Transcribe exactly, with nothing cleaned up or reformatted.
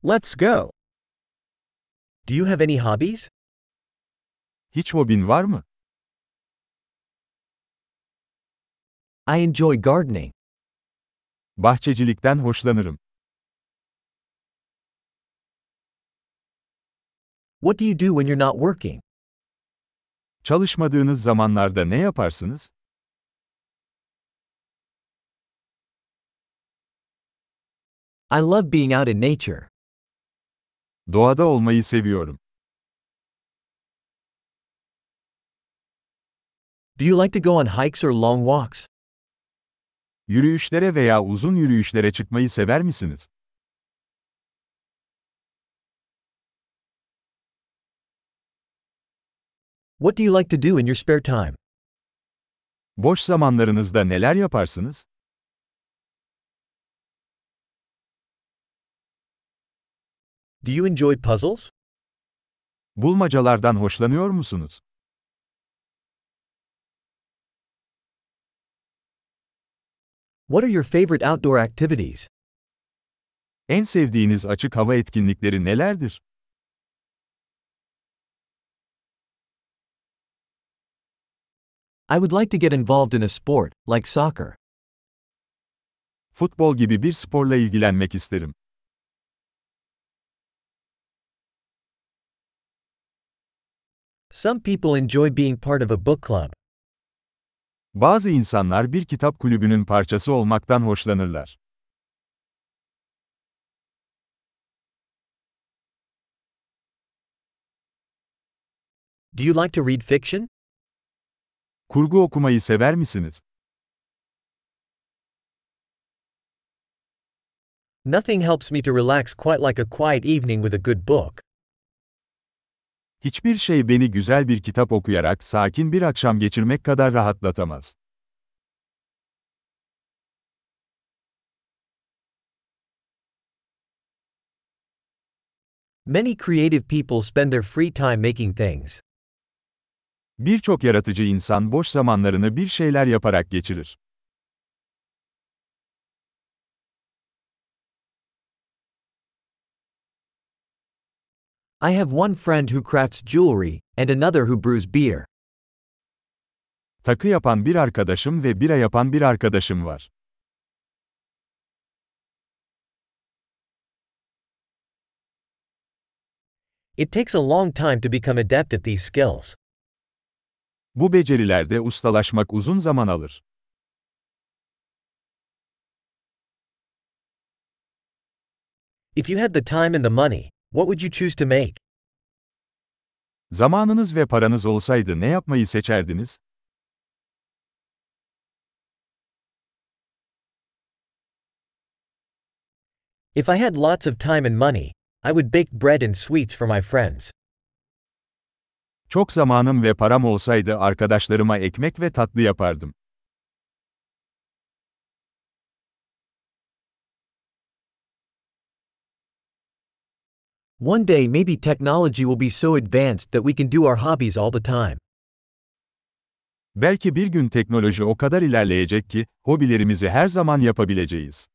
Let's go. Do you have any hobbies? Hiç hobin var mı? I enjoy gardening. Bahçecilikten hoşlanırım. What do you do when you're not working? Çalışmadığınız zamanlarda ne yaparsınız? I love being out in nature. Doğada olmayı seviyorum. Do you like to go on hikes or long walks? Yürüyüşlere veya uzun yürüyüşlere çıkmayı sever misiniz? What do you like to do in your spare time? Boş zamanlarınızda neler yaparsınız? Do you enjoy puzzles? Bulmacalardan hoşlanıyor musunuz? What are your favorite outdoor activities? En sevdiğiniz açık hava etkinlikleri nelerdir? I would like to get involved in a sport, like soccer. Futbol gibi bir sporla ilgilenmek isterim. Some people enjoy being part of a book club. Bazı insanlar bir kitap kulübünün parçası olmaktan hoşlanırlar. Do you like to read fiction? Kurgu okumayı sever misiniz? Nothing helps me to relax quite like a quiet evening with a good book. Hiçbir şey beni güzel bir kitap okuyarak sakin bir akşam geçirmek kadar rahatlatamaz. Many creative people spend their free time making things. Birçok yaratıcı insan boş zamanlarını bir şeyler yaparak geçirir. I have one friend who crafts jewelry, and another who brews beer. Takı yapan bir arkadaşım ve bira yapan bir arkadaşım var. It takes a long time to become adept at these skills. Bu becerilerde ustalaşmak uzun zaman alır. If you had the time and the money, what would you choose to make? Zamanınız ve paranız olsaydı ne yapmayı seçerdiniz? If I had lots of time and money, I would bake bread and sweets for my friends. Çok zamanım ve param olsaydı arkadaşlarıma ekmek ve tatlı yapardım. One day maybe technology will be so advanced that we can do our hobbies all the time. Belki bir gün teknoloji o kadar ilerleyecek ki, hobilerimizi her zaman yapabileceğiz.